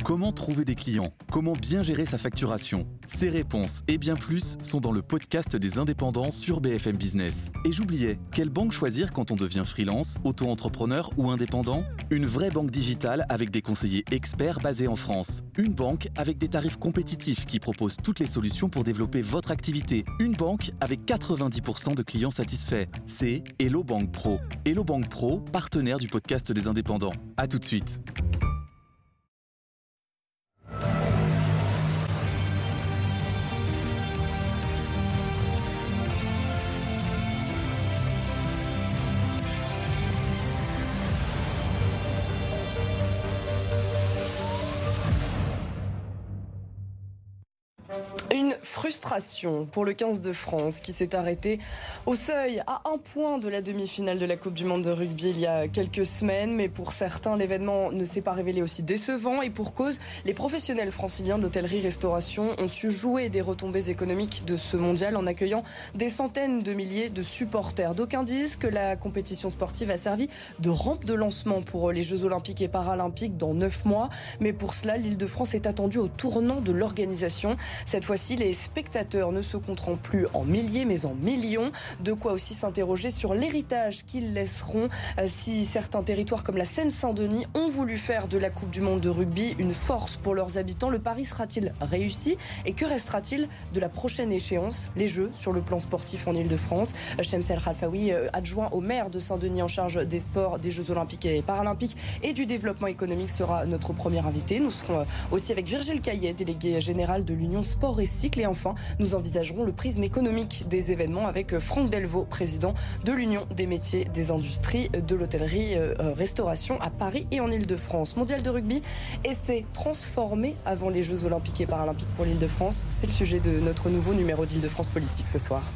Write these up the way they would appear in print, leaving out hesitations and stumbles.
Comment trouver des clients? Comment bien gérer sa facturation? Ces réponses et bien plus sont dans le podcast des indépendants sur BFM Business. Et j'oubliais, quelle banque choisir quand on devient freelance, auto-entrepreneur ou indépendant? Une vraie banque digitale avec des conseillers experts basés en France. Une banque avec des tarifs compétitifs qui propose toutes les solutions pour développer votre activité. Une banque avec 90% de clients satisfaits. C'est Hello Bank Pro. Hello Bank Pro, partenaire du podcast des indépendants. À tout de suite. Une frustration pour le 15 de France qui s'est arrêté au seuil à 1 point de la demi-finale de la Coupe du Monde de rugby il y a quelques semaines. Mais pour certains, l'événement ne s'est pas révélé aussi décevant et pour cause, les professionnels franciliens de l'hôtellerie-restauration ont su jouer des retombées économiques de ce mondial en accueillant des centaines de milliers de supporters. D'aucuns disent que la compétition sportive a servi de rampe de lancement pour les Jeux Olympiques et Paralympiques dans 9 mois. Mais pour cela, l'Île-de-France est attendue au tournant de l'organisation. Cette fois-ci, les spectateurs ne se compteront plus en milliers mais en millions. De quoi aussi s'interroger sur l'héritage qu'ils laisseront si certains territoires comme la Seine-Saint-Denis ont voulu faire de la Coupe du Monde de rugby une force pour leurs habitants. Le pari sera-t-il réussi? Et que restera-t-il de la prochaine échéance, les Jeux sur le plan sportif en Ile-de-France? Chemsel Khalfaoui, adjoint au maire de Saint-Denis en charge des sports, des Jeux Olympiques et Paralympiques et du développement économique, sera notre premier invité. Nous serons aussi avec Virgile Caillet, délégué général de l'Union Sport et Cycle. Et enfin, nous envisagerons le prisme économique des événements avec Franck Delvaux, président de l'Union des métiers des industries de l'hôtellerie-restauration à Paris et en Ile-de-France. Mondial de rugby et s'est transformé avant les Jeux Olympiques et Paralympiques pour l'Île-de-France. C'est le sujet de notre nouveau numéro d'Île-de-France Politique ce soir.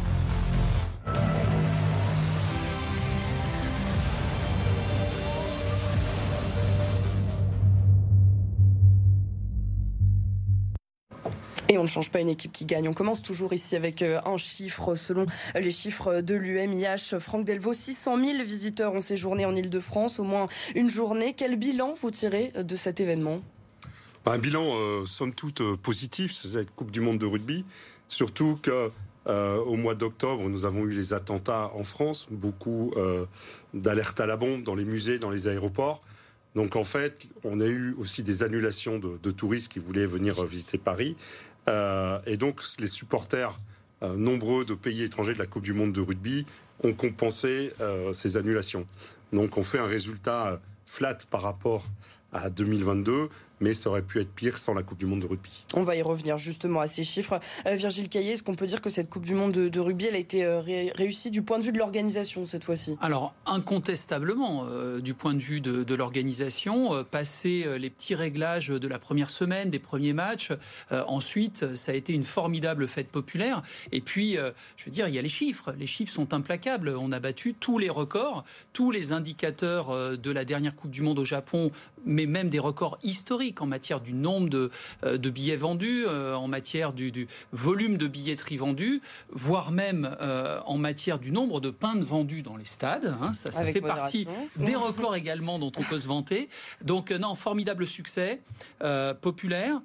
Et on ne change pas une équipe qui gagne. On commence toujours ici avec un chiffre. Selon les chiffres de l'UMIH, Franck Delvaux, 600 000 visiteurs ont séjourné en Ile-de-France, au moins une journée. Quel bilan vous tirez de cet événement? Un bilan, somme toute, positif, c'est cette Coupe du Monde de rugby. Surtout qu'au mois d'octobre, nous avons eu les attentats en France, beaucoup d'alertes à la bombe dans les musées, dans les aéroports. Donc en fait, on a eu aussi des annulations de touristes qui voulaient venir visiter Paris. Et donc les supporters nombreux de pays étrangers de la Coupe du Monde de rugby ont compensé ces annulations. Donc on fait un résultat flat par rapport à 2022, mais ça aurait pu être pire sans la Coupe du Monde de rugby. On va y revenir justement à ces chiffres. Virgile Caillet, est-ce qu'on peut dire que cette Coupe du Monde de rugby, elle a été réussie du point de vue de l'organisation cette fois-ci? Alors, incontestablement, du point de vue de l'organisation, passer les petits réglages de la première semaine, des premiers matchs, ensuite, ça a été une formidable fête populaire. Et puis, je veux dire, il y a les chiffres. Les chiffres sont implacables. On a battu tous les records, tous les indicateurs de la dernière Coupe du Monde au Japon, mais même des records historiques en matière du nombre de billets vendus, en matière du volume de billetterie vendue, voire même en matière du nombre de pintes vendues dans les stades. Ça fait partie des records également dont on peut se vanter. Donc non, formidable succès, populaire,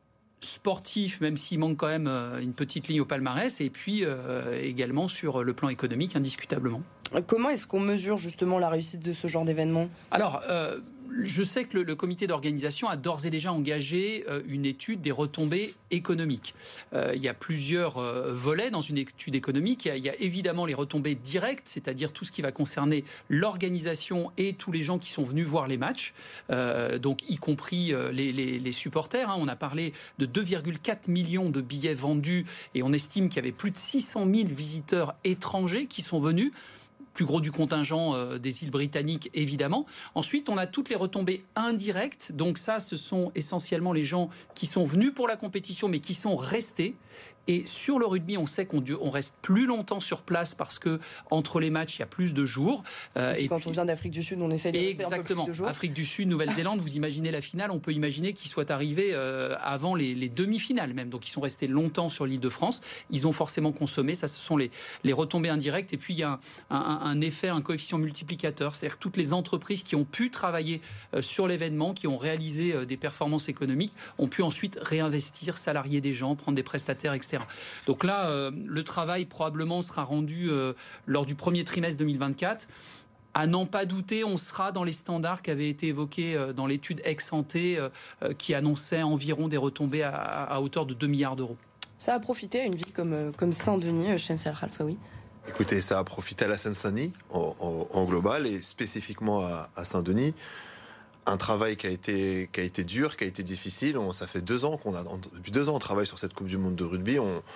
sportif, même s'il manque quand même une petite ligne au palmarès, et puis également sur le plan économique, indiscutablement. Comment est-ce qu'on mesure justement la réussite de ce genre d'événement? Alors, je sais que le comité d'organisation a d'ores et déjà engagé une étude des retombées économiques. Il y a plusieurs volets dans une étude économique. Il y a évidemment les retombées directes, c'est-à-dire tout ce qui va concerner l'organisation et tous les gens qui sont venus voir les matchs, donc y compris les supporters. On a parlé de 2,4 millions de billets vendus et on estime qu'il y avait plus de 600 000 visiteurs étrangers qui sont venus. Plus gros du contingent des îles britanniques, évidemment. Ensuite, on a toutes les retombées indirectes. Donc ça, ce sont essentiellement les gens qui sont venus pour la compétition, mais qui sont restés. Et sur le rugby, on sait qu'on reste plus longtemps sur place parce que entre les matchs, il y a plus de jours. On vient d'Afrique du Sud, on essaie de rester exactement. Un peu plus de jours. Afrique du Sud, Nouvelle-Zélande, vous imaginez la finale, on peut imaginer qu'ils soient arrivés avant les demi-finales même. Donc ils sont restés longtemps sur l'île de France. Ils ont forcément consommé. Ça, ce sont les retombées indirectes. Et puis il y a un effet, un coefficient multiplicateur. C'est-à-dire que toutes les entreprises qui ont pu travailler sur l'événement, qui ont réalisé des performances économiques, ont pu ensuite réinvestir, salarier des gens, prendre des prestataires, etc. Donc là, le travail probablement sera rendu lors du premier trimestre 2024. À n'en pas douter, on sera dans les standards qui avaient été évoqués dans l'étude ex-ante qui annonçait environ des retombées à hauteur de 2 milliards d'euros. Ça a profité à une ville comme Saint-Denis, Shems El Khalfaoui? Écoutez, ça a profité à la Seine-Saint-Denis en global et spécifiquement à Saint-Denis. Un travail qui a été dur, qui a été difficile. Ça fait depuis 2 ans on travaille sur cette Coupe du Monde de rugby.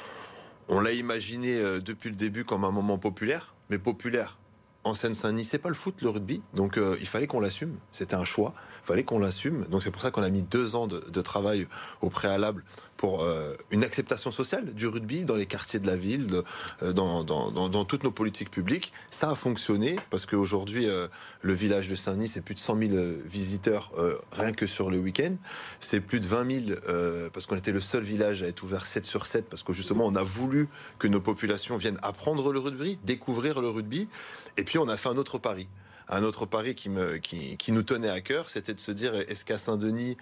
On l'a imaginé depuis le début comme un moment populaire, mais populaire en Seine-Saint-Denis, c'est pas le foot, le rugby. Donc il fallait qu'on l'assume. C'était un choix. Il fallait qu'on l'assume. Donc c'est pour ça qu'on a mis 2 ans de travail au préalable pour une acceptation sociale du rugby dans les quartiers de la ville, dans toutes nos politiques publiques. Ça a fonctionné parce qu'aujourd'hui, le village de Saint-Denis, c'est plus de 100 000 visiteurs rien que sur le week-end. C'est plus de 20 000 parce qu'on était le seul village à être ouvert 7 sur 7 parce que justement, on a voulu que nos populations viennent apprendre le rugby, découvrir le rugby. Et puis, on a fait un autre pari. Un autre pari qui nous tenait à cœur, c'était de se dire, est-ce qu'à Saint-Denis,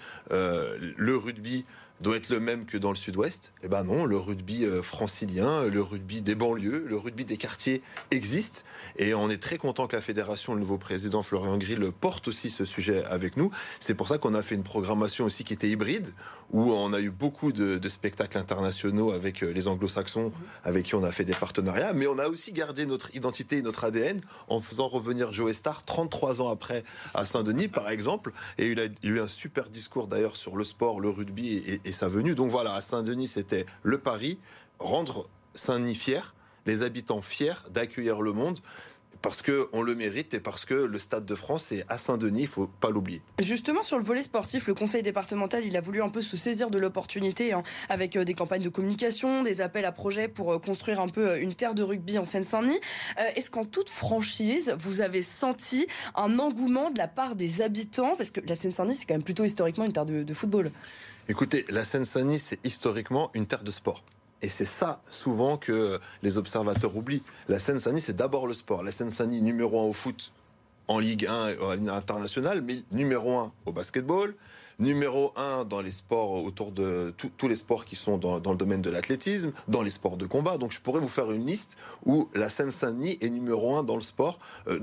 le rugby doit être le même que dans le sud-ouest? Eh ben non, le rugby francilien, le rugby des banlieues, le rugby des quartiers existe. Et on est très content que la fédération, le nouveau président Florian Grill, porte aussi ce sujet avec nous. C'est pour ça qu'on a fait une programmation aussi qui était hybride, où on a eu beaucoup de spectacles internationaux avec les anglo-saxons, avec qui on a fait des partenariats. Mais on a aussi gardé notre identité et notre ADN en faisant revenir Joe Star 33 ans après à Saint-Denis, par exemple. Et il a eu un super discours d'ailleurs sur le sport, le rugby et sa venue. Donc voilà, à Saint-Denis, c'était le pari, rendre Saint-Denis fier, les habitants fiers d'accueillir le monde, parce qu'on le mérite et parce que le Stade de France est à Saint-Denis, il ne faut pas l'oublier. Justement, sur le volet sportif, le conseil départemental, il a voulu un peu se saisir de l'opportunité avec des campagnes de communication, des appels à projets pour construire un peu une terre de rugby en Seine-Saint-Denis. Est-ce qu'en toute franchise, vous avez senti un engouement de la part des habitants? Parce que la Seine-Saint-Denis, c'est quand même plutôt historiquement une terre de football. Écoutez, la Seine-Saint-Denis, c'est historiquement une terre de sport. Et c'est ça, souvent, que les observateurs oublient. La Seine-Saint-Denis, c'est d'abord le sport. La Seine-Saint-Denis, numéro 1 au foot, en Ligue 1 et en Ligue internationale, mais numéro 1 au basketball, numéro 1 dans les sports, autour de tous les sports qui sont dans le domaine de l'athlétisme, dans les sports de combat. Donc je pourrais vous faire une liste où la Seine-Saint-Denis est numéro 1 dans le sport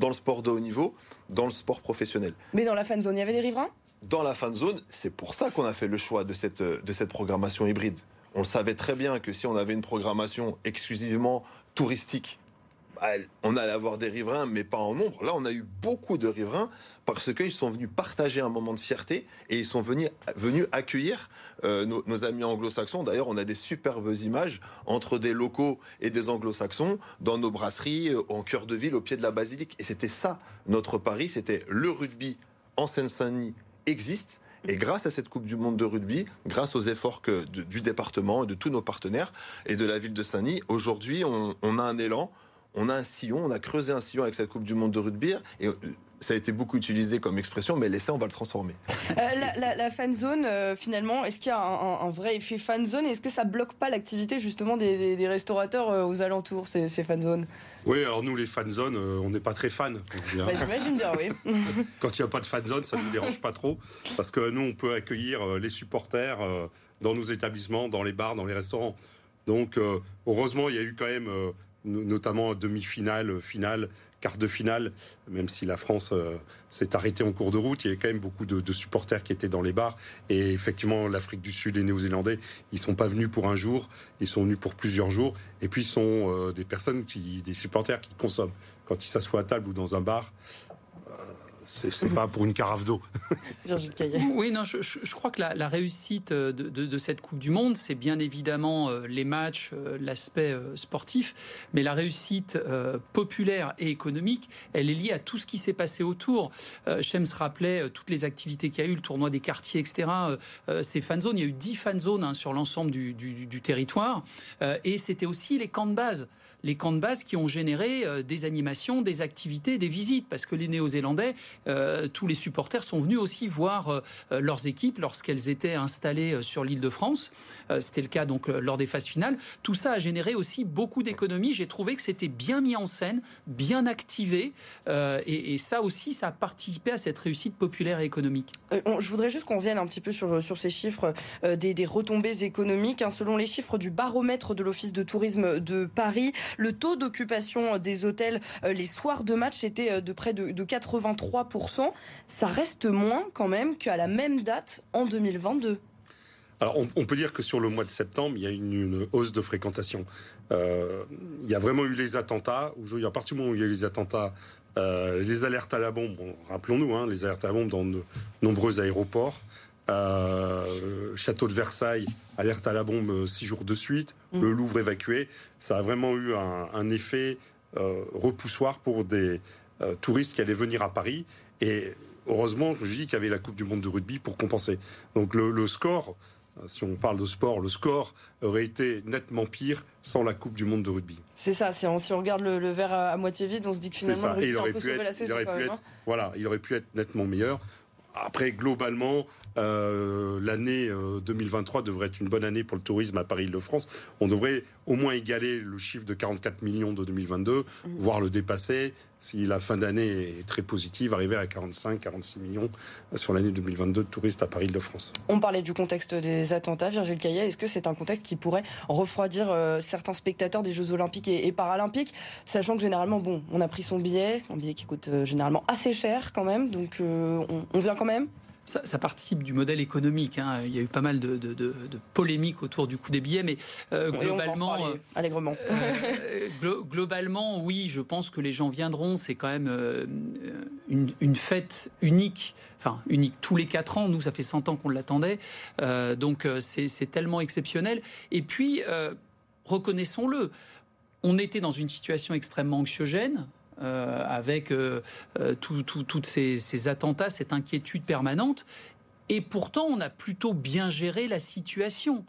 de haut niveau, dans le sport professionnel. Mais dans la fan zone, il y avait des riverains? Dans la fan zone, c'est pour ça qu'on a fait le choix de cette programmation hybride. On le savait très bien que si on avait une programmation exclusivement touristique, on allait avoir des riverains, mais pas en nombre. Là, on a eu beaucoup de riverains parce qu'ils sont venus partager un moment de fierté et ils sont venus accueillir nos amis anglo-saxons. D'ailleurs, on a des superbes images entre des locaux et des anglo-saxons dans nos brasseries, en cœur de ville, au pied de la basilique. Et c'était ça, notre pari, c'était le rugby en Seine-Saint-Denis existe. Et grâce à cette Coupe du Monde de rugby, grâce aux efforts du département, de tous nos partenaires et de la ville de Saint-Denis, aujourd'hui, on a un élan, on a un sillon, on a creusé un sillon avec cette Coupe du Monde de rugby. Et ça a été beaucoup utilisé comme expression, mais l'essai, on va le transformer. La fan zone, finalement, est-ce qu'il y a un vrai effet fan zone? Est-ce que ça bloque pas l'activité justement des restaurateurs aux alentours, ces fan zones? Oui, alors nous, les fan zones, on n'est pas très fans. J'imagine bien, oui. Quand il n'y a pas de fan zone, ça ne nous dérange pas trop, parce que nous, on peut accueillir les supporters dans nos établissements, dans les bars, dans les restaurants. Donc, heureusement, il y a eu quand même, notamment demi-finale, finale, quart de finale, même si la France s'est arrêtée en cours de route, il y avait quand même beaucoup de supporters qui étaient dans les bars. Et effectivement, l'Afrique du Sud, les Néo-Zélandais, ils ne sont pas venus pour un jour, ils sont venus pour plusieurs jours. Et puis, ils sont des supporters qui consomment. Quand ils s'assoient à table ou dans un bar, c'est pas pour une carafe d'eau. Virgile Caillet. Oui, non, je crois que la réussite de cette Coupe du Monde, c'est bien évidemment les matchs, l'aspect sportif, mais la réussite populaire et économique, elle est liée à tout ce qui s'est passé autour. Shems rappelait toutes les activités qu'il y a eu, le tournoi des quartiers, etc. Ces fan zones, il y a eu 10 fan zones sur l'ensemble du territoire, et c'était aussi les camps de base. Les camps de base qui ont généré des animations, des activités, des visites, parce que les Néo-Zélandais, tous les supporters sont venus aussi voir leurs équipes lorsqu'elles étaient installées sur l'île de France. C'était le cas donc lors des phases finales. Tout ça a généré aussi beaucoup d'économies. J'ai trouvé que c'était bien mis en scène, bien activé, et ça aussi, ça a participé à cette réussite populaire et économique. Je voudrais juste qu'on revienne un petit peu sur ces chiffres des retombées économiques. Selon les chiffres du baromètre de l'Office de tourisme de Paris, le taux d'occupation des hôtels les soirs de match était de près de 83%. Ça reste moins quand même qu'à la même date en 2022. Alors, on peut dire que sur le mois de septembre, il y a une hausse de fréquentation. Il y a vraiment eu les attentats. À partir du moment où il y a eu les attentats, les alertes à la bombe, rappelons-nous, les alertes à la bombe dans de nombreux aéroports. Château de Versailles, alerte à la bombe 6 jours de suite, le Louvre évacué. Ça a vraiment eu un effet repoussoir pour des touristes qui allaient venir à Paris. Et heureusement, je dis qu'il y avait la Coupe du Monde de rugby pour compenser. Donc le score, si on parle de sport, le score aurait été nettement pire sans la Coupe du Monde de rugby. C'est ça, si on regarde le verre à moitié vide, on se dit que finalement le rugby a un peu sauvé la saison quand même. Voilà, il aurait pu être nettement meilleur. Après, globalement, l'année 2023 devrait être une bonne année pour le tourisme à Paris-Île-de-France. On devrait au moins égaler le chiffre de 44 millions de 2022, voire le dépasser. Si la fin d'année est très positive, arriver à 45-46 millions sur l'année 2022 de touristes à Paris-Île-de-France. On parlait du contexte des attentats, Virgile Caillet. Est-ce que c'est un contexte qui pourrait refroidir certains spectateurs des Jeux Olympiques et Paralympiques, sachant que généralement, on a pris son billet, un billet qui coûte généralement assez cher quand même, donc on vient quand même ? Ça participe du modèle économique. Il y a eu pas mal de polémiques autour du coût des billets, mais globalement, allègrement. Globalement, oui, je pense que les gens viendront. C'est quand même une fête unique. Enfin, unique tous les 4 ans. Nous, ça fait 100 ans qu'on l'attendait. Donc, c'est tellement exceptionnel. Et puis, reconnaissons-le, on était dans une situation extrêmement anxiogène. Avec toutes ces attentats, cette inquiétude permanente. Et pourtant, on a plutôt bien géré la situation.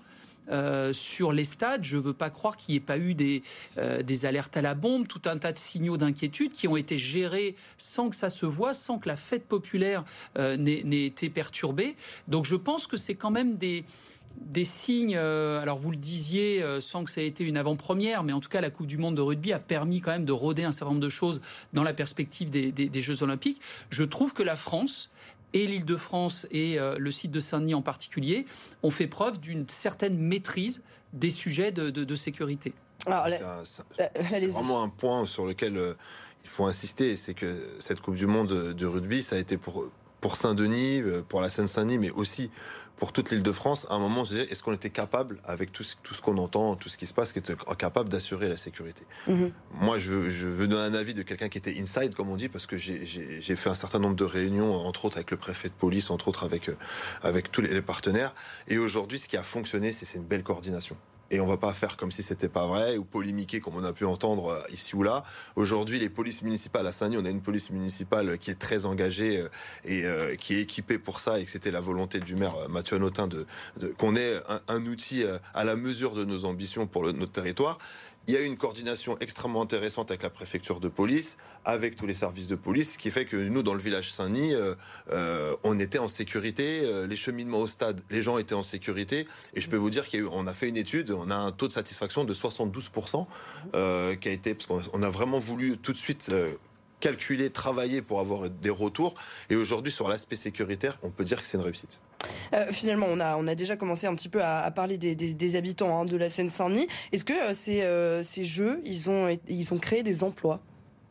Sur les stades, je ne veux pas croire qu'il n'y ait pas eu des alertes à la bombe, tout un tas de signaux d'inquiétude qui ont été gérés sans que ça se voie, sans que la fête populaire n'ait été perturbée. Donc je pense que c'est quand même des signes, alors vous le disiez, sans que ça ait été une avant-première, mais en tout cas la Coupe du Monde de rugby a permis quand même de roder un certain nombre de choses dans la perspective des Jeux Olympiques. Je trouve que la France et l'Île-de-France et le site de Saint-Denis en particulier ont fait preuve d'une certaine maîtrise des sujets de sécurité. Alors, c'est vraiment un point sur lequel il faut insister, c'est que cette Coupe du Monde de rugby, ça a été pour Saint-Denis, pour la Seine-Saint-Denis, mais aussi pour toute l'Île-de-France, à un moment, on se disait, est-ce qu'on était capable, avec tout ce qu'on entend, tout ce qui se passe, capable d'assurer la sécurité. Moi, je veux donner un avis de quelqu'un qui était inside, comme on dit, parce que j'ai fait un certain nombre de réunions, entre autres avec le préfet de police, entre autres avec tous les partenaires. Et aujourd'hui, ce qui a fonctionné, c'est une belle coordination. Et on va pas faire comme si c'était pas vrai ou polémiquer comme on a pu entendre ici ou là. Aujourd'hui, les polices municipales à Saint-Denis, on a une police municipale qui est très engagée et qui est équipée pour ça, et que c'était la volonté du maire Mathieu Hanotin qu'on ait un outil à la mesure de nos ambitions pour notre territoire. Il y a eu une coordination extrêmement intéressante avec la préfecture de police, avec tous les services de police, ce qui fait que nous, dans le village Saint-Denis, on était en sécurité. Les cheminements au stade, les gens étaient en sécurité. Et je peux vous dire qu'on a fait une étude, on a un taux de satisfaction de 72%, qui a été, parce qu'on a vraiment voulu tout de suite calculer, travailler pour avoir des retours. Et aujourd'hui, sur l'aspect sécuritaire, on peut dire que c'est une réussite. Finalement, on a déjà commencé un petit peu à parler des habitants de la Seine-Saint-Denis. Est-ce que ces jeux, ils ont créé des emplois ?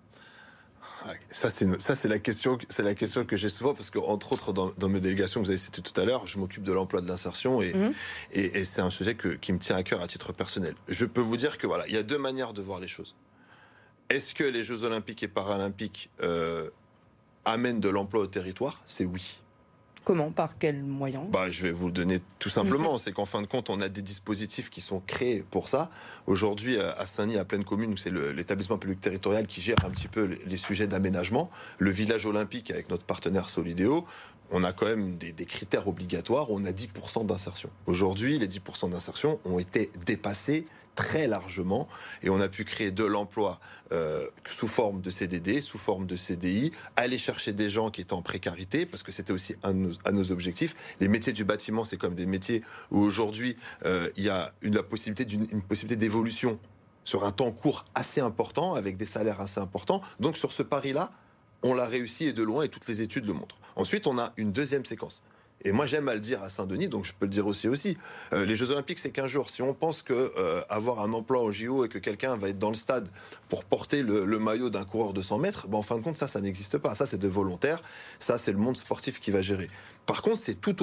Ça c'est la question que j'ai souvent, parce que entre autres dans mes délégations, vous avez cité tout à l'heure, je m'occupe de l'emploi, de l'insertion, et c'est un sujet qui me tient à cœur à titre personnel. Je peux vous dire que il y a 2 manières de voir les choses. Est-ce que les Jeux Olympiques et Paralympiques amène de l'emploi au territoire, c'est oui. Comment? Par quels moyens? Je vais vous le donner tout simplement. C'est qu'en fin de compte, on a des dispositifs qui sont créés pour ça. Aujourd'hui, à Saint-Denis, à Plaine Commune, où c'est l'établissement public territorial qui gère un petit peu les sujets d'aménagement, le village olympique avec notre partenaire Solidéo, on a quand même des critères obligatoires. On a 10% d'insertion. Aujourd'hui, les 10% d'insertion ont été dépassés très largement et on a pu créer de l'emploi sous forme de CDD, sous forme de CDI, aller chercher des gens qui étaient en précarité parce que c'était aussi un de nos objectifs. Les métiers du bâtiment, c'est comme des métiers où aujourd'hui il y a une possibilité d'évolution sur un temps court assez important avec des salaires assez importants. Donc sur ce pari-là, on l'a réussi et de loin et toutes les études le montrent. Ensuite, on a une deuxième séquence. Et moi, j'aime à le dire à Saint-Denis, donc je peux le dire aussi. Les Jeux Olympiques, c'est 15 jours. Si on pense que avoir un emploi au JO et que quelqu'un va être dans le stade pour porter le maillot d'un coureur de 100 mètres, en fin de compte, ça n'existe pas. Ça, c'est de volontaire. Ça, c'est le monde sportif qui va gérer. Par contre, c'est tout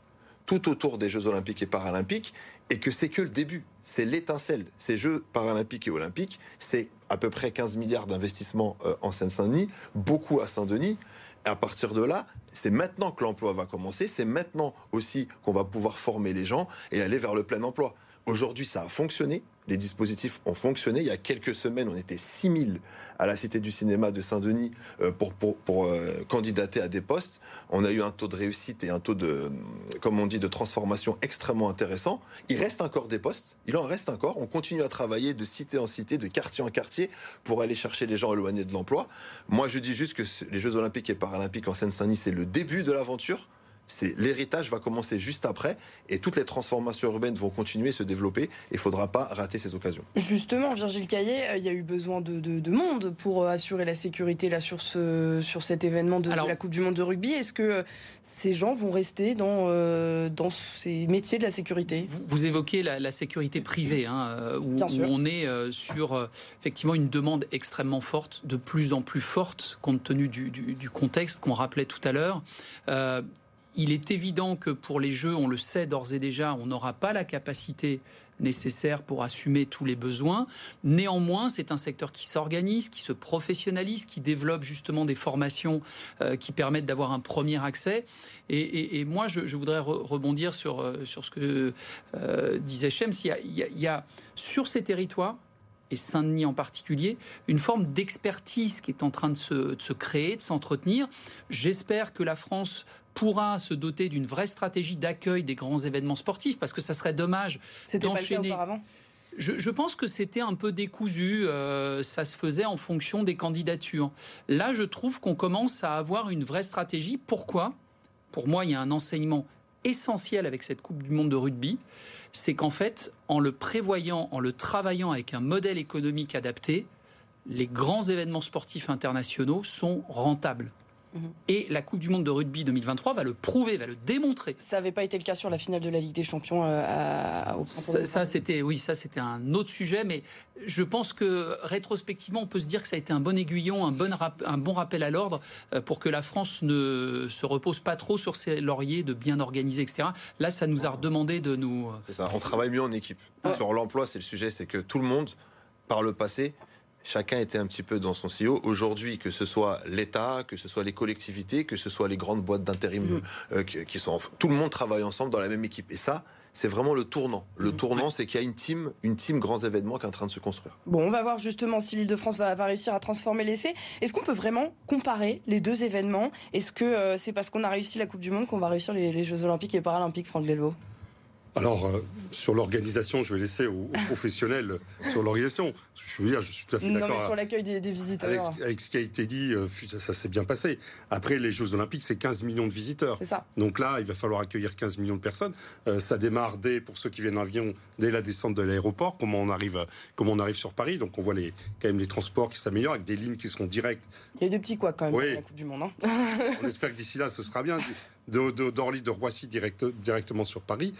autour des Jeux Olympiques et Paralympiques, et que c'est que le début. C'est l'étincelle. Ces Jeux Paralympiques et Olympiques, c'est à peu près 15 milliards d'investissements en Seine-Saint-Denis, beaucoup à Saint-Denis. Et à partir de là, c'est maintenant que l'emploi va commencer, c'est maintenant aussi qu'on va pouvoir former les gens et aller vers le plein emploi. Aujourd'hui, ça a fonctionné, les dispositifs ont fonctionné. Il y a quelques semaines, on était 6000 à la Cité du Cinéma de Saint-Denis pour candidater à des postes. On a eu un taux de réussite et un taux de, comme on dit, de transformation extrêmement intéressant. Il reste encore des postes, il en reste encore. On continue à travailler de cité en cité, de quartier en quartier pour aller chercher les gens éloignés de l'emploi. Moi, je dis juste que les Jeux Olympiques et Paralympiques en Seine-Saint-Denis, c'est le début de l'aventure. L'héritage va commencer juste après et toutes les transformations urbaines vont continuer à se développer et il ne faudra pas rater ces occasions. Justement, Virgile Caillet, il y a eu besoin de monde pour assurer la sécurité là, sur cet événement de la Coupe du Monde de rugby. Est-ce que ces gens vont rester dans ces métiers de la sécurité? Vous évoquez la sécurité privée, où on est sur effectivement une demande extrêmement forte, de plus en plus forte, compte tenu du contexte qu'on rappelait tout à l'heure. Il est évident que pour les Jeux, on le sait d'ores et déjà, on n'aura pas la capacité nécessaire pour assumer tous les besoins. Néanmoins, c'est un secteur qui s'organise, qui se professionnalise, qui développe justement des formations qui permettent d'avoir un premier accès. Et moi, je voudrais rebondir sur ce que disait Shems. Il y a sur ces territoires, et Saint-Denis en particulier, une forme d'expertise qui est en train de se créer, de s'entretenir. J'espère que la France pourra se doter d'une vraie stratégie d'accueil des grands événements sportifs, parce que ça serait dommage d'enchaîner. C'était pas le cas auparavant ? Je pense que c'était un peu décousu, ça se faisait en fonction des candidatures. Là, je trouve qu'on commence à avoir une vraie stratégie. Pourquoi ? Pour moi, il y a un enseignement essentiel avec cette Coupe du Monde de rugby, c'est qu'en fait, en le prévoyant, en le travaillant avec un modèle économique adapté, les grands événements sportifs internationaux sont rentables. Et la Coupe du Monde de rugby 2023 va le prouver, va le démontrer. Ça n'avait pas été le cas sur la finale de la Ligue des Champions au printemps. Ça, c'était un autre sujet, mais je pense que rétrospectivement, on peut se dire que ça a été un bon aiguillon, un bon rappel à l'ordre pour que la France ne se repose pas trop sur ses lauriers de bien organiser, etc. Là, ça nous a redemandé de nous... C'est ça, on travaille mieux en équipe. Sur l'emploi, c'est le sujet, c'est que tout le monde, par le passé... Chacun était un petit peu dans son silo. Aujourd'hui, que ce soit l'État, que ce soit les collectivités, que ce soit les grandes boîtes d'intérim qui sont... Tout le monde travaille ensemble dans la même équipe. Et ça, c'est vraiment le tournant. Le tournant, c'est qu'il y a une team grands événements qui est en train de se construire. Bon, on va voir justement si l'Île-de-France va réussir à transformer l'essai. Est-ce qu'on peut vraiment comparer les deux événements ? Est-ce que c'est parce qu'on a réussi la Coupe du Monde qu'on va réussir les Jeux Olympiques et Paralympiques, Franck Delvaux ? Alors, sur l'organisation, je vais laisser aux professionnels sur l'organisation. Je suis tout à fait d'accord. Non, mais sur l'accueil des visiteurs. Avec ce qui a été dit, ça s'est bien passé. Après, les Jeux Olympiques, c'est 15 millions de visiteurs. C'est ça. Donc là, il va falloir accueillir 15 millions de personnes. Ça démarre pour ceux qui viennent en avion, dès la descente de l'aéroport, comment on arrive sur Paris. Donc on voit quand même les transports qui s'améliorent, avec des lignes qui seront directes. Il y a des petits couacs quand même, oui. dans la Coupe du Monde. On espère que d'ici là, ce sera bien. D'Orly, de Roissy, directement sur Paris.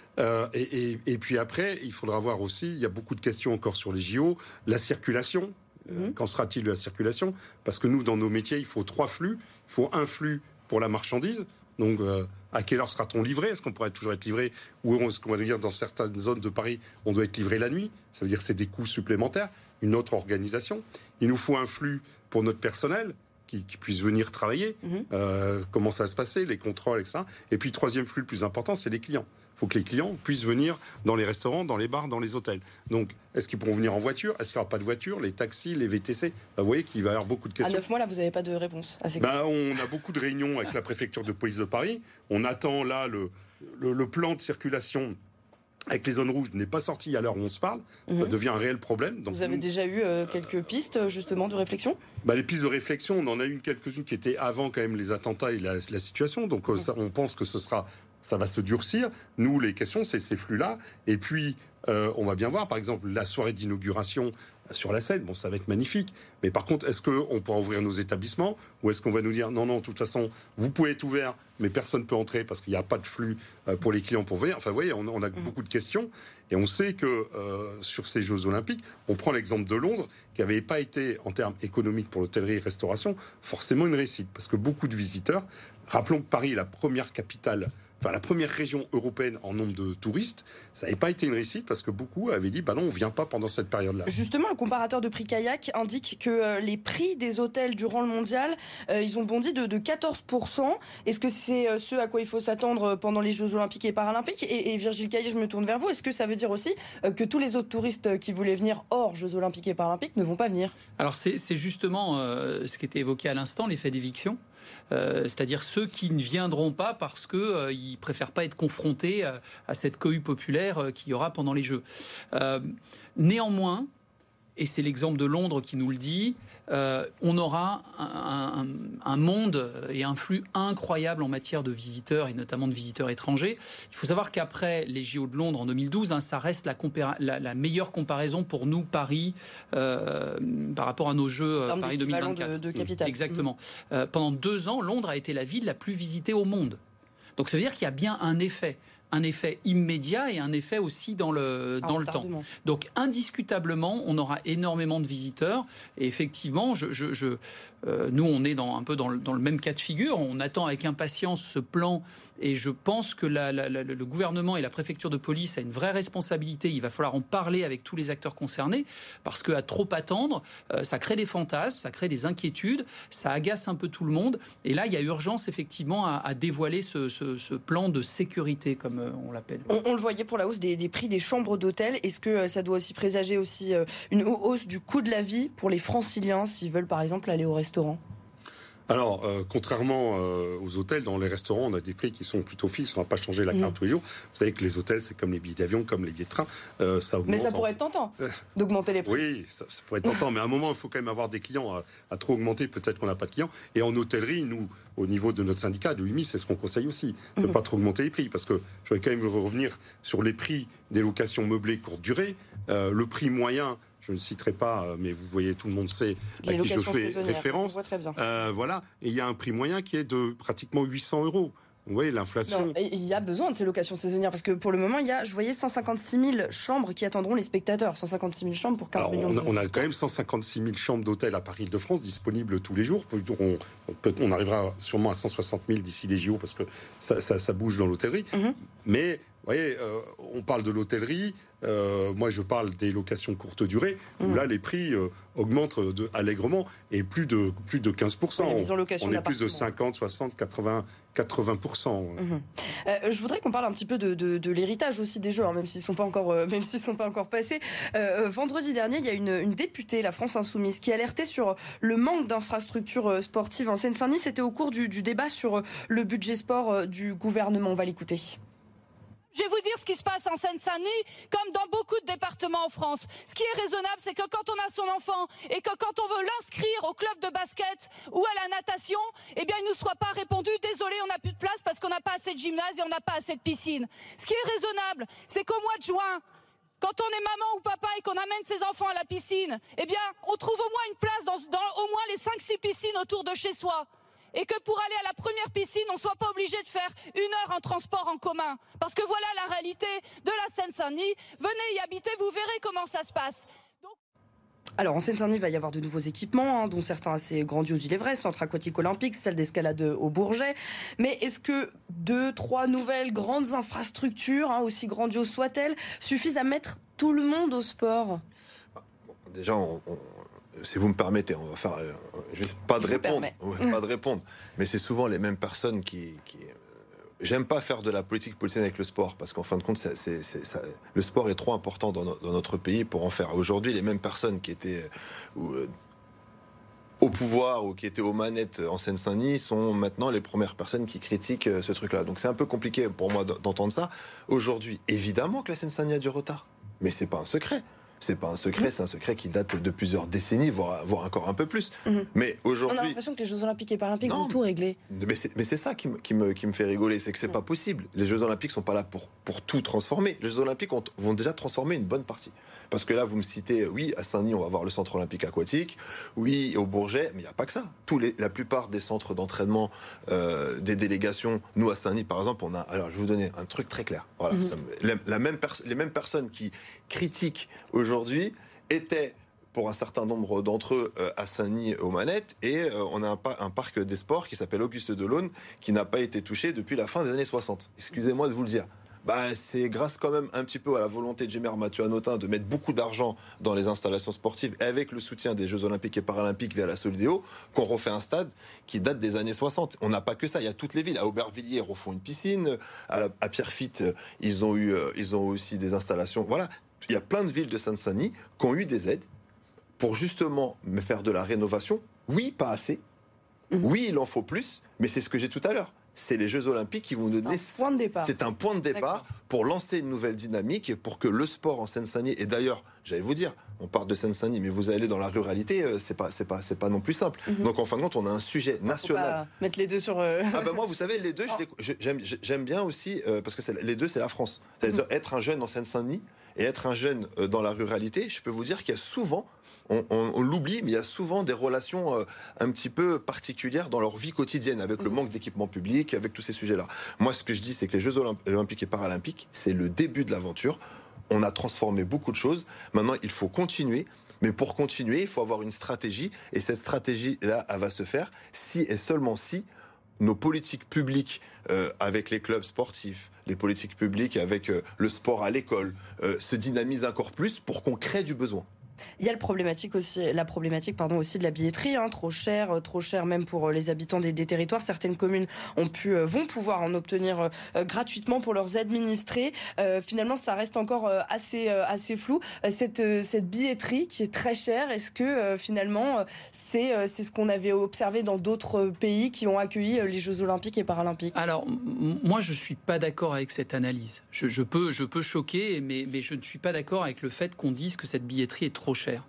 Et puis après, il faudra voir aussi, il y a beaucoup de questions encore sur les JO, la circulation. Qu'en sera-t-il de la circulation ? Parce que nous, dans nos métiers, il faut 3 flux. Il faut un flux pour la marchandise. Donc, à quelle heure sera-t-on livré ? Est-ce qu'on pourrait toujours être livré ? Ou est-ce qu'on va dire, dans certaines zones de Paris, on doit être livré la nuit ? Ça veut dire que c'est des coûts supplémentaires, une autre organisation. Il nous faut un flux pour notre personnel, qui puissent venir travailler. Comment ça va se passer, les contrôles, etc. Et puis, troisième flux le plus important, c'est les clients. Il faut que les clients puissent venir dans les restaurants, dans les bars, dans les hôtels. Donc, est-ce qu'ils pourront venir en voiture? Est-ce qu'il n'y aura pas de voiture? Les taxis, les VTC? Vous voyez qu'il va y avoir beaucoup de questions. À 9 mois, là, vous n'avez pas de réponse à ces questions. On a beaucoup de réunions avec la préfecture de police de Paris. On attend là le plan de circulation avec les zones rouges n'est pas sorti à l'heure où on se parle. Ça devient un réel problème. Donc vous avez déjà eu quelques pistes, justement, de réflexion? Les pistes de réflexion, on en a eu quelques-unes qui étaient avant quand même les attentats et la situation. Donc on pense que ça va se durcir. Nous, les questions, c'est ces flux-là. Et puis, on va bien voir, par exemple, la soirée d'inauguration sur la Seine. Bon, ça va être magnifique. Mais par contre, est-ce qu'on pourra ouvrir nos établissements? Ou est-ce qu'on va nous dire, non, de toute façon, vous pouvez être ouvert, mais personne ne peut entrer parce qu'il n'y a pas de flux pour les clients pour venir? Enfin, vous voyez, on a beaucoup de questions. Et on sait que sur ces Jeux Olympiques, on prend l'exemple de Londres, qui n'avait pas été, en termes économiques pour l'hôtellerie et restauration, forcément une réussite. Parce que beaucoup de visiteurs, rappelons que Paris est la première capitale, la première région européenne en nombre de touristes, ça n'avait pas été une réussite parce que beaucoup avaient dit non, on ne vient pas pendant cette période-là. Justement, le comparateur de prix kayak indique que les prix des hôtels durant le mondial, ils ont bondi de 14%. Est-ce que c'est ce à quoi il faut s'attendre pendant les Jeux Olympiques et Paralympiques? Et Virgile Caillé, je me tourne vers vous. Est-ce que ça veut dire aussi que tous les autres touristes qui voulaient venir hors Jeux Olympiques et Paralympiques ne vont pas venir? Alors c'est justement ce qui était évoqué à l'instant, l'effet d'éviction. C'est-à-dire ceux qui ne viendront pas parce qu'ils ne préfèrent pas être confrontés à cette cohue populaire qu'il y aura pendant les Jeux. Néanmoins, et c'est l'exemple de Londres qui nous le dit, on aura un monde et un flux incroyable en matière de visiteurs, et notamment de visiteurs étrangers. Il faut savoir qu'après les JO de Londres en 2012, ça reste la meilleure comparaison pour nous, Paris, par rapport à nos Jeux Paris 2024. De capitale. Exactement. Pendant 2 ans, Londres a été la ville la plus visitée au monde. Donc ça veut dire qu'il y a bien un effet immédiat et un effet aussi dans le temps. Donc indiscutablement, on aura énormément de visiteurs. Et effectivement, nous, on est un peu dans le même cas de figure. On attend avec impatience ce plan. Et je pense que le gouvernement et la préfecture de police a une vraie responsabilité. Il va falloir en parler avec tous les acteurs concernés. Parce qu'à trop attendre, ça crée des fantasmes, ça crée des inquiétudes, ça agace un peu tout le monde. Et là, il y a urgence effectivement à dévoiler ce plan de sécurité, comme on l'appelle. On le voyait pour la hausse des prix des chambres d'hôtel. Est-ce que ça doit aussi présager aussi une hausse du coût de la vie pour les Franciliens s'ils veulent par exemple aller au restaurant? Alors, contrairement aux hôtels, dans les restaurants, on a des prix qui sont plutôt fixes. On n'a pas changé la carte tous les jours. Vous savez que les hôtels, c'est comme les billets d'avion, comme les billets de train. Ça augmente. Mais ça pourrait être tentant d'augmenter les prix. Oui, ça pourrait être tentant. Mais à un moment, il faut quand même avoir des clients. À trop augmenter, peut-être qu'on n'a pas de clients. Et en hôtellerie, nous, au niveau de notre syndicat, de l'UMI, c'est ce qu'on conseille aussi. De ne pas trop augmenter les prix. Parce que je vais quand même revenir sur les prix des locations meublées courte durée. Le prix moyen... Je ne citerai pas, mais vous voyez, tout le monde sait à qui je fais référence. On voit très bien. Voilà, et il y a un prix moyen qui est de pratiquement 800 €. Vous voyez, l'inflation... Il y a besoin de ces locations saisonnières, parce que pour le moment, je voyais 156 000 chambres qui attendront les spectateurs. 156 000 chambres pour 15 millions d'euros. On a quand même 156 000 chambres d'hôtel à Paris-Île-de-France disponibles tous les jours. On arrivera sûrement à 160 000 d'ici les JO, parce que ça bouge dans l'hôtellerie. Mais... Vous voyez, on parle de l'hôtellerie, moi je parle des locations courte durée, où là les prix augmentent allègrement et plus de 15%. On est plus de 50, 60, 80%. Je voudrais qu'on parle un petit peu de l'héritage aussi des Jeux, même s'ils ne sont pas encore passés. Vendredi dernier, il y a une députée, la France Insoumise, qui alertait sur le manque d'infrastructures sportives en Seine-Saint-Denis. C'était au cours du débat sur le budget sport du gouvernement. On va l'écouter. Je vais vous dire ce qui se passe en Seine-Saint-Denis, comme dans beaucoup de départements en France. Ce qui est raisonnable, c'est que quand on a son enfant et que quand on veut l'inscrire au club de basket ou à la natation, eh bien, il ne nous soit pas répondu « Désolé, on n'a plus de place parce qu'on n'a pas assez de gymnase et on n'a pas assez de piscine ». Ce qui est raisonnable, c'est qu'au mois de juin, quand on est maman ou papa et qu'on amène ses enfants à la piscine, eh bien, on trouve au moins une place dans au moins les 5-6 piscines autour de chez soi. Et que pour aller à la première piscine, on ne soit pas obligé de faire 1 heure en transport en commun. Parce que voilà la réalité de la Seine-Saint-Denis. Venez y habiter, vous verrez comment ça se passe. Alors en Seine-Saint-Denis, il va y avoir de nouveaux équipements, dont certains assez grandioses, il est vrai, centre aquatique olympique, salle d'escalade au Bourget. Mais est-ce que 2-3 nouvelles grandes infrastructures, aussi grandioses soient-elles, suffisent à mettre tout le monde au sport ? Déjà, si vous me permettez, on va faire, pas de répondre, mais c'est souvent les mêmes personnes qui j'aime pas faire de la politique politicienne avec le sport, parce qu'en fin de compte, le sport est trop important dans notre pays pour en faire. Aujourd'hui, les mêmes personnes qui étaient au pouvoir ou qui étaient aux manettes en Seine-Saint-Denis sont maintenant les premières personnes qui critiquent ce truc-là. Donc c'est un peu compliqué pour moi d'entendre ça. Aujourd'hui, évidemment que la Seine-Saint-Denis a du retard, mais c'est pas un secret. C'est pas un secret, c'est un secret qui date de plusieurs décennies, voire encore un peu plus. Mais aujourd'hui, on a l'impression que les Jeux Olympiques et Paralympiques vont tout régler. Mais c'est ça qui me fait rigoler, c'est que c'est pas possible. Les Jeux Olympiques sont pas là pour tout transformer. Les Jeux Olympiques vont déjà transformer une bonne partie. Parce que là, vous me citez, oui, à Saint-Denis, on va avoir le centre olympique aquatique, oui, au Bourget, mais il n'y a pas que ça. La plupart des centres d'entraînement des délégations, nous à Saint-Denis, par exemple, on a. Alors, je vais vous donner un truc très clair. Voilà, les mêmes personnes qui critiquent aujourd'hui étaient, pour un certain nombre d'entre eux, à Saint-Denis aux manettes, et on a un parc des sports qui s'appelle Auguste Delaune, qui n'a pas été touché depuis la fin des années 60. Excusez-moi de vous le dire. C'est grâce quand même un petit peu à la volonté du maire Mathieu Hanotin de mettre beaucoup d'argent dans les installations sportives, et avec le soutien des Jeux Olympiques et Paralympiques via la Solidéo, qu'on refait un stade qui date des années 60. On n'a pas que ça, il y a toutes les villes. À Aubervilliers, ils refont une piscine. À Pierrefitte, ils ont aussi des installations. Voilà, il y a plein de villes de Seine-Saint-Denis qui ont eu des aides pour justement faire de la rénovation. Oui, pas assez. Oui, il en faut plus, mais c'est ce que j'ai tout à l'heure. C'est les Jeux Olympiques qui vont donner. Point de départ. C'est un point de départ pour lancer une nouvelle dynamique et pour que le sport en Seine-Saint-Denis, et d'ailleurs, j'allais vous dire, on parle de Seine-Saint-Denis, mais vous allez dans la ruralité, c'est pas non plus simple. Donc en fin de compte, on a un sujet national. Faut pas mettre les deux sur. Moi, vous savez, les deux, j'aime bien aussi parce que les deux, c'est la France. C'est-à-dire être un jeune en Seine-Saint-Denis et être un jeune dans la ruralité. Je peux vous dire qu'il y a souvent, on l'oublie, mais il y a souvent des relations un petit peu particulières dans leur vie quotidienne, avec le manque d'équipement public, avec tous ces sujets-là. Moi, ce que je dis, c'est que les Jeux Olympiques et Paralympiques, c'est le début de l'aventure. On a transformé beaucoup de choses. Maintenant, il faut continuer. Mais pour continuer, il faut avoir une stratégie. Et cette stratégie-là, elle va se faire si et seulement si nos politiques publiques avec les clubs sportifs, les politiques publiques avec le sport à l'école se dynamisent encore plus pour qu'on crée du besoin. Il y a la problématique aussi de la billetterie, trop cher même pour les habitants des territoires. Certaines communes vont pouvoir en obtenir gratuitement pour leurs administrés. Finalement, ça reste encore assez flou. Cette billetterie qui est très chère, est-ce que finalement c'est ce qu'on avait observé dans d'autres pays qui ont accueilli les Jeux Olympiques et Paralympiques? Alors, moi, je suis pas d'accord avec cette analyse. Je peux choquer, mais je ne suis pas d'accord avec le fait qu'on dise que cette billetterie est trop cher.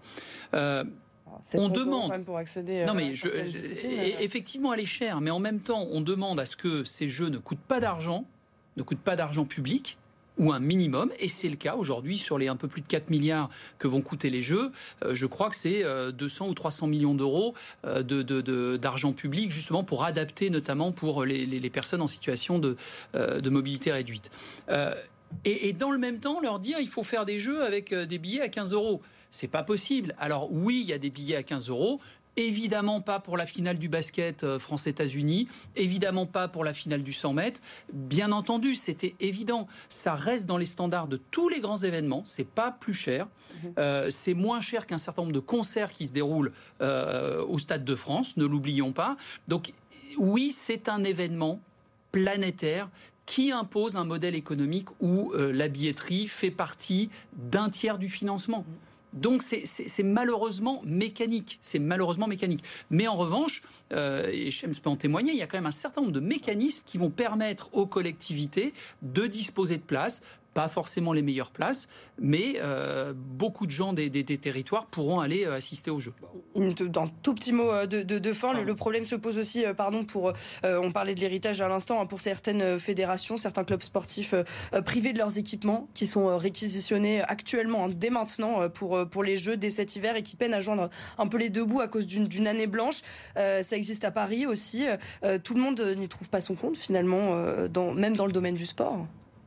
On demande quand même pour accéder. Non, mais effectivement, elle est chère, mais en même temps, on demande à ce que ces jeux ne coûtent pas d'argent public, ou un minimum, et c'est le cas aujourd'hui sur les un peu plus de 4 milliards que vont coûter les Jeux. Je crois que c'est 200 ou 300 millions d'euros d'argent public, justement pour adapter, notamment pour les personnes en situation de mobilité réduite. Et dans le même temps, leur dire il faut faire des jeux avec des billets à 15 euros. C'est pas possible. Alors oui, il y a des billets à 15 euros. Évidemment pas pour la finale du basket France-États-Unis, évidemment pas pour la finale du 100 mètres. Bien entendu, c'était évident. Ça reste dans les standards de tous les grands événements. C'est pas plus cher. C'est moins cher qu'un certain nombre de concerts qui se déroulent au Stade de France. Ne l'oublions pas. Donc oui, c'est un événement planétaire qui impose un modèle économique où la billetterie fait partie d'un tiers du financement. Donc c'est malheureusement mécanique. Mais en revanche, et Shems peut en témoigner, il y a quand même un certain nombre de mécanismes qui vont permettre aux collectivités de disposer de places. Pas forcément les meilleures places, mais beaucoup de gens des territoires pourront aller assister aux Jeux. Un tout petit mot de fin. Le problème se pose aussi, on parlait de l'héritage à l'instant, pour certaines fédérations, certains clubs sportifs privés de leurs équipements qui sont réquisitionnés actuellement, dès maintenant, pour les Jeux, dès cet hiver, et qui peinent à joindre un peu les deux bouts à cause d'une année blanche. Ça existe à Paris aussi. Tout le monde n'y trouve pas son compte, finalement, même dans le domaine du sport.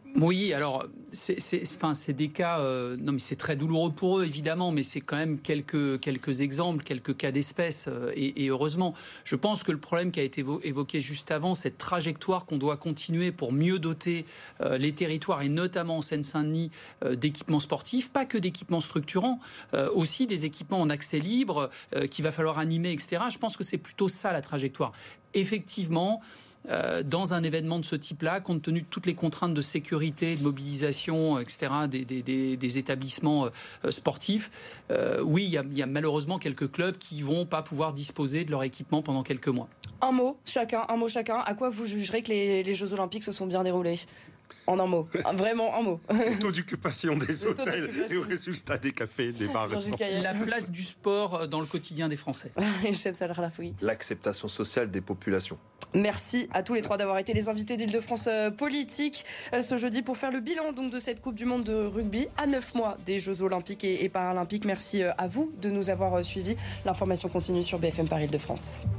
Oui, alors c'est des cas. Non, mais c'est très douloureux pour eux, évidemment, mais c'est quand même quelques exemples, quelques cas d'espèce, et heureusement. Je pense que le problème qui a été évoqué juste avant, cette trajectoire qu'on doit continuer pour mieux doter les territoires, et notamment en Seine-Saint-Denis, d'équipements sportifs, pas que d'équipements structurants, aussi des équipements en accès libre qu'il va falloir animer, etc. Je pense que c'est plutôt ça la trajectoire. Effectivement. Dans un événement de ce type-là, compte tenu de toutes les contraintes de sécurité, de mobilisation, etc., des établissements sportifs, oui, il y a malheureusement quelques clubs qui vont pas pouvoir disposer de leur équipement pendant quelques mois. Un mot chacun. À quoi vous jugerez que les Jeux Olympiques se sont bien déroulés ? En un mot, vraiment un mot. Le taux d'occupation des hôtels et au résultat des cafés, des bars, restaurants. La place du sport dans le quotidien des Français. Chef Salah Lafoui. L'acceptation sociale des populations. Merci à tous les trois d'avoir été les invités d'Île-de-France Politique ce jeudi pour faire le bilan donc de cette Coupe du Monde de rugby à 9 mois des Jeux Olympiques et Paralympiques. Merci à vous de nous avoir suivis. L'information continue sur BFM Paris Île-de-France.